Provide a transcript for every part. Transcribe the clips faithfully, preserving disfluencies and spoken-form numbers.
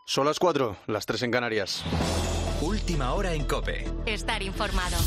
Son las cuatro, las tres en Canarias. Última hora en COPE. Estar informado.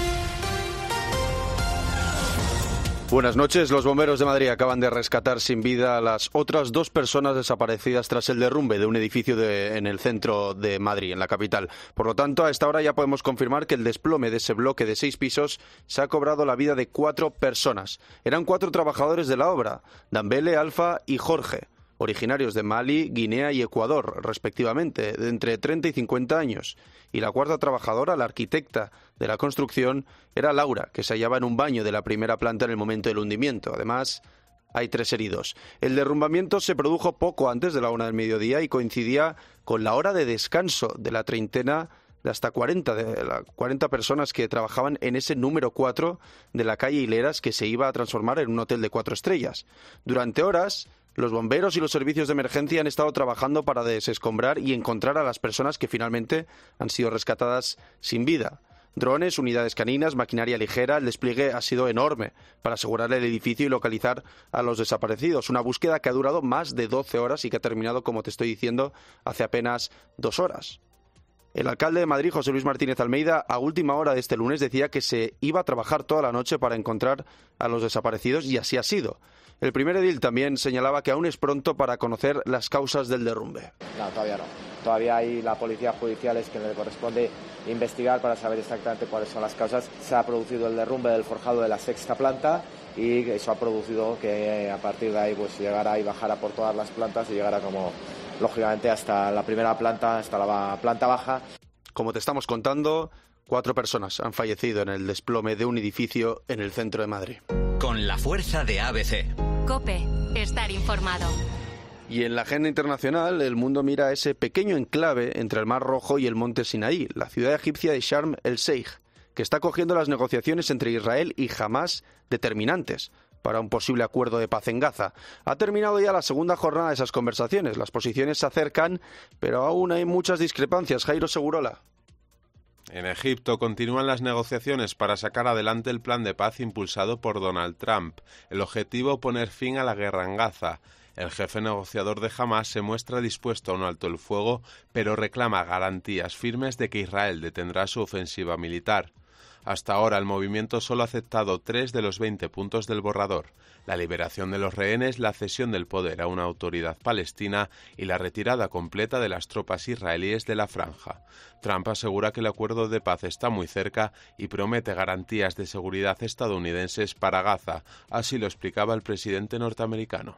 Buenas noches. Los bomberos de Madrid acaban de rescatar sin vida a las otras dos personas desaparecidas tras el derrumbe de un edificio de, en el centro de Madrid, en la capital. Por lo tanto, a esta hora ya podemos confirmar que el desplome de ese bloque de seis pisos se ha cobrado la vida de cuatro personas. Eran cuatro trabajadores de la obra, Dambele, Alfa y Jorge, originarios de Mali, Guinea y Ecuador, respectivamente, de entre treinta y cincuenta años. Y la cuarta trabajadora, la arquitecta de la construcción, era Laura, que se hallaba en un baño de la primera planta en el momento del hundimiento. Además, hay tres heridos. El derrumbamiento se produjo poco antes de la una del mediodía y coincidía con la hora de descanso de la treintena de hasta cuarenta, de las cuarenta personas que trabajaban en ese número cuatro de la calle Hileras, que se iba a transformar en un hotel de cuatro estrellas. Durante horas, los bomberos y los servicios de emergencia han estado trabajando para desescombrar y encontrar a las personas que finalmente han sido rescatadas sin vida. Drones, unidades caninas, maquinaria ligera, el despliegue ha sido enorme para asegurar el edificio y localizar a los desaparecidos. Una búsqueda que ha durado más de doce horas y que ha terminado, como te estoy diciendo, hace apenas dos horas. El alcalde de Madrid, José Luis Martínez Almeida, a última hora de este lunes decía que se iba a trabajar toda la noche para encontrar a los desaparecidos y así ha sido. El primer edil también señalaba que aún es pronto para conocer las causas del derrumbe. No, todavía no. Todavía hay la policía judicial es que le corresponde investigar para saber exactamente cuáles son las causas. Se ha producido el derrumbe del forjado de la sexta planta y eso ha producido que a partir de ahí pues llegara y bajara por todas las plantas y llegara como lógicamente hasta la primera planta, hasta la planta baja. Como te estamos contando, cuatro personas han fallecido en el desplome de un edificio en el centro de Madrid. Con la fuerza de A B C. COPE. Estar informado. Y en la agenda internacional, el mundo mira a ese pequeño enclave entre el Mar Rojo y el monte Sinaí, la ciudad egipcia de Sharm el-Sheikh, que está acogiendo las negociaciones entre Israel y Hamás determinantes para un posible acuerdo de paz en Gaza. Ha terminado ya la segunda jornada de esas conversaciones. Las posiciones se acercan, pero aún hay muchas discrepancias. Jairo Segurola. En Egipto continúan las negociaciones para sacar adelante el plan de paz impulsado por Donald Trump. El objetivo, poner fin a la guerra en Gaza. El jefe negociador de Hamás se muestra dispuesto a un alto el fuego, pero reclama garantías firmes de que Israel detendrá su ofensiva militar. Hasta ahora el movimiento solo ha aceptado tres de los veinte puntos del borrador: la liberación de los rehenes, la cesión del poder a una autoridad palestina y la retirada completa de las tropas israelíes de la franja. Trump asegura que el acuerdo de paz está muy cerca y promete garantías de seguridad estadounidenses para Gaza. Así lo explicaba el presidente norteamericano.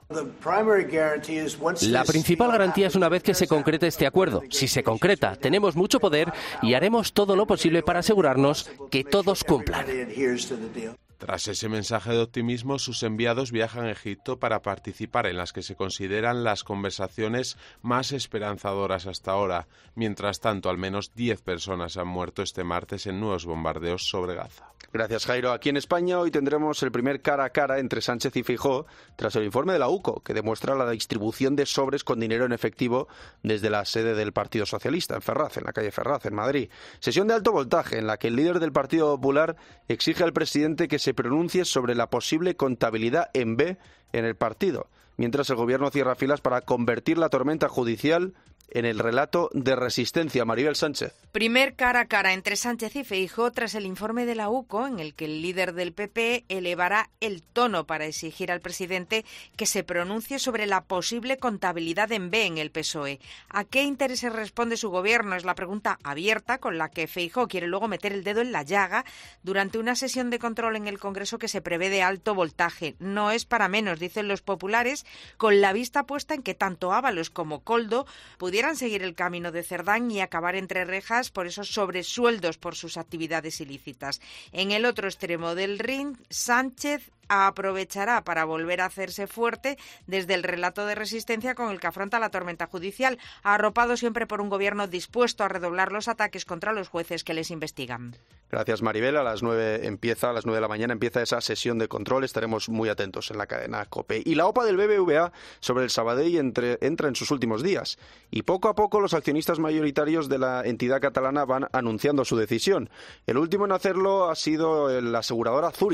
La principal garantía es una vez que se concrete este acuerdo. Si se concreta, tenemos mucho poder y haremos todo lo posible para asegurarnos que todos cumplan. Tras ese mensaje de optimismo, sus enviados viajan a Egipto para participar en las que se consideran las conversaciones más esperanzadoras hasta ahora. Mientras tanto, al menos diez personas han muerto este martes en nuevos bombardeos sobre Gaza. Gracias, Jairo. Aquí en España hoy tendremos el primer cara a cara entre Sánchez y Feijóo tras el informe de la U C O, que demuestra la distribución de sobres con dinero en efectivo desde la sede del Partido Socialista, en Ferraz, en la calle Ferraz, en Madrid. Sesión de alto voltaje en la que el líder del Partido Popular exige al presidente que se pronuncie sobre la posible contabilidad en B en el partido, mientras el gobierno cierra filas para convertir la tormenta judicial en el relato de resistencia. Maribel Sánchez. Primer cara a cara entre Sánchez y Feijóo tras el informe de la U C O, en el que el líder del P P elevará el tono para exigir al presidente que se pronuncie sobre la posible contabilidad en B en el P S O E. ¿A qué intereses responde su gobierno? Es la pregunta abierta con la que Feijóo quiere luego meter el dedo en la llaga durante una sesión de control en el Congreso que se prevé de alto voltaje. No es para menos, dicen los populares, con la vista puesta en que tanto Ábalos como Koldo pudieran seguir el camino de Cerdán y acabar entre rejas por esos sobresueldos por sus actividades ilícitas. En el otro extremo del ring, Sánchez aprovechará para volver a hacerse fuerte desde el relato de resistencia con el que afronta la tormenta judicial, arropado siempre por un gobierno dispuesto a redoblar los ataques contra los jueces que les investigan. Gracias, Maribel. A las nueve empieza, a las nueve de la mañana empieza esa sesión de control. Estaremos muy atentos en la cadena COPE. Y la OPA del B B V A sobre el Sabadell entre, entra en sus últimos días. Y poco a poco los accionistas mayoritarios de la entidad catalana van anunciando su decisión. El último en hacerlo ha sido la aseguradora Zurich,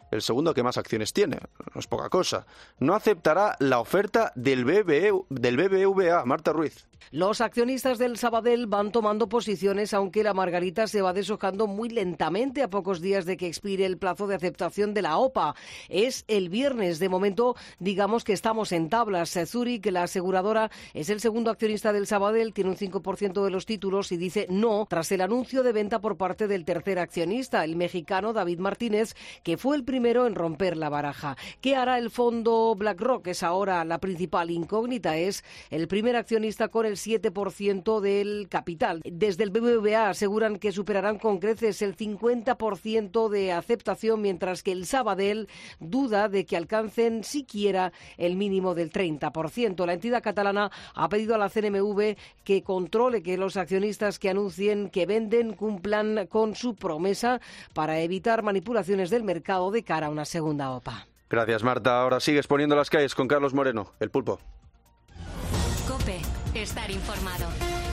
el segundo que más acciones tiene, no es poca cosa. No aceptará la oferta del B B V, del B B V A. Marta Ruiz. Los accionistas del Sabadell van tomando posiciones, aunque la margarita se va deshojando muy lentamente a pocos días de que expire el plazo de aceptación de la O P A. Es el viernes. De momento, digamos que estamos en tablas. Zurich, la aseguradora, es el segundo accionista del Sabadell, tiene un cinco por ciento de los títulos y dice no tras el anuncio de venta por parte del tercer accionista, el mexicano David Martínez, que fue el primero en romper la baraja. ¿Qué hará el fondo BlackRock? Es ahora la principal incógnita. Es el primer accionista con el siete por ciento del capital. Desde el B B V A aseguran que superarán con creces el cincuenta por ciento de aceptación, mientras que el Sabadell duda de que alcancen siquiera el mínimo del treinta por ciento. La entidad catalana ha pedido a la C N M V que controle que los accionistas que anuncien que venden cumplan con su promesa para evitar manipulaciones del mercado de cara a una segunda O P A. Gracias, Marta. Ahora sigues poniendo las calles con Carlos Moreno, el Pulpo. COPE. Estar informado.